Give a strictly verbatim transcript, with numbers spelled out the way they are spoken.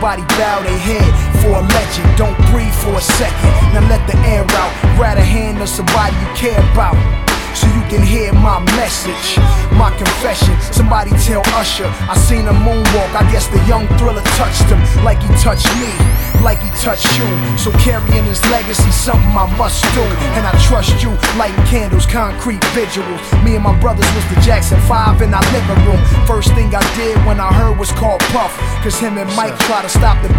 everybody bow their head for a legend. Don't breathe for a second, now let the air out. Grab a hand of somebody you care about, so you can hear my message, my confession. Somebody tell Usher I seen a moonwalk. I guess the young Thriller touched him like he touched me, like he touched you. So carrying his legacy, something I must do. And I trust you, lighting candles, concrete visuals. Me and my brothers was the Jackson five in our living room. First thing I did when I heard was called Puff, cause him and Mike try to stop the